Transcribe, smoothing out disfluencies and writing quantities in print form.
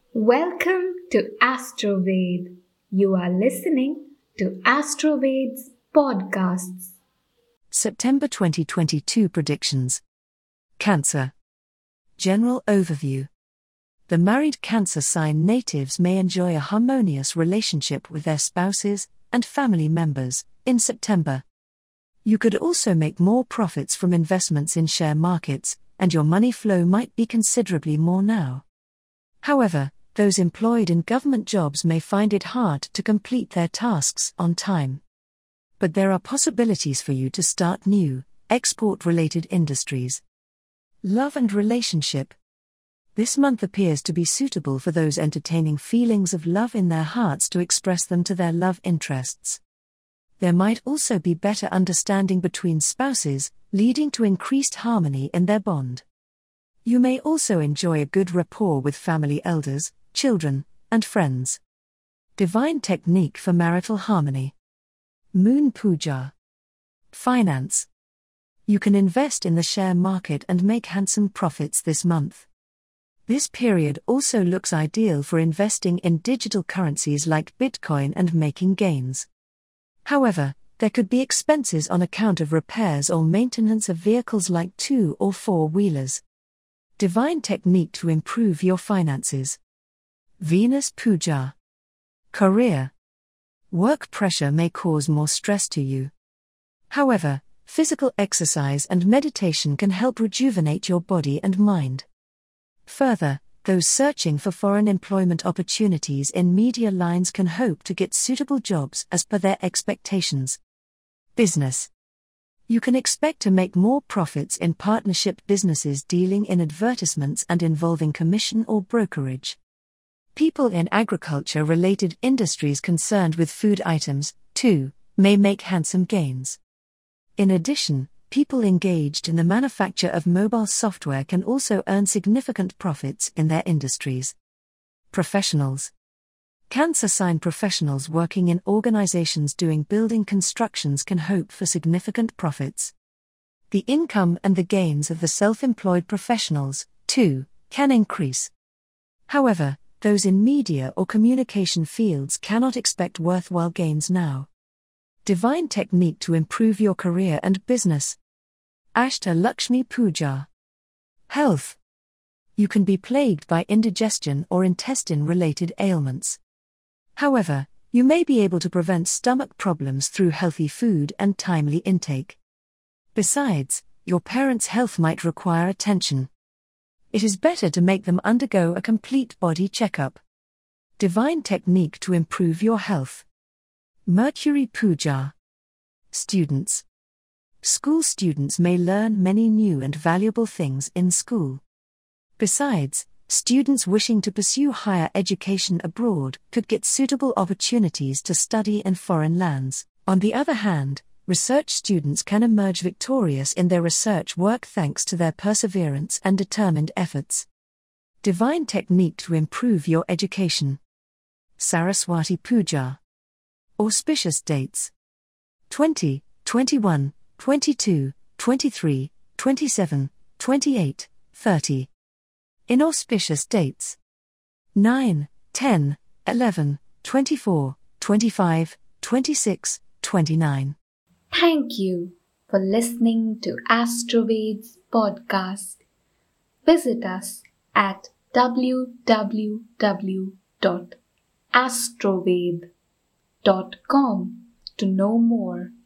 Welcome to Astroved. You are listening to Astroved's podcasts. September 2022 predictions. Cancer. General overview. The married Cancer sign natives may enjoy a harmonious relationship with their spouses and family members in September. You could also make more profits from investments in share markets, and your money flow might be considerably more now. However, those employed in government jobs may find it hard to complete their tasks on time. But there are possibilities for you to start new, export-related industries. Love and relationship. This month appears to be suitable for those entertaining feelings of love in their hearts to express them to their love interests. There might also be better understanding between spouses, leading to increased harmony in their bond. You may also enjoy a good rapport with family elders, children, and friends. Divine technique for marital harmony. Moon Puja. Finance. You can invest in the share market and make handsome profits this month. This period also looks ideal for investing in digital currencies like Bitcoin and making gains. However, there could be expenses on account of repairs or maintenance of vehicles like 2 or 4-wheelers. Divine technique to improve your finances. Venus Puja. Career. Work pressure may cause more stress to you. However, physical exercise and meditation can help rejuvenate your body and mind. Further, those searching for foreign employment opportunities in media lines can hope to get suitable jobs as per their expectations. Business. You can expect to make more profits in partnership businesses dealing in advertisements and involving commission or brokerage. People in agriculture-related industries concerned with food items, too, may make handsome gains. In addition, people engaged in the manufacture of mobile software can also earn significant profits in their industries. Professionals. Cancer sign professionals working in organizations doing building constructions can hope for significant profits. The income and the gains of the self-employed professionals, too, can increase. However, those in media or communication fields cannot expect worthwhile gains now. Divine technique to improve your career and business. Ashta Lakshmi Puja. Health. You can be plagued by indigestion or intestine-related ailments. However, you may be able to prevent stomach problems through healthy food and timely intake. Besides, your parents' health might require attention. It is better to make them undergo a complete body checkup. Divine technique to improve your health. Mercury Puja. Students. School students may learn many new and valuable things in school. Besides, students wishing to pursue higher education abroad could get suitable opportunities to study in foreign lands. On the other hand, research students can emerge victorious in their research work thanks to their perseverance and determined efforts. Divine technique to improve your education. Saraswati Puja. Auspicious dates. 20, 21, 22, 23, 27, 28, 30. Inauspicious dates. 9, 10, 11, 24, 25, 26, 29. Thank you for listening to Astroved's podcast. Visit us at www.astroved.com to know more.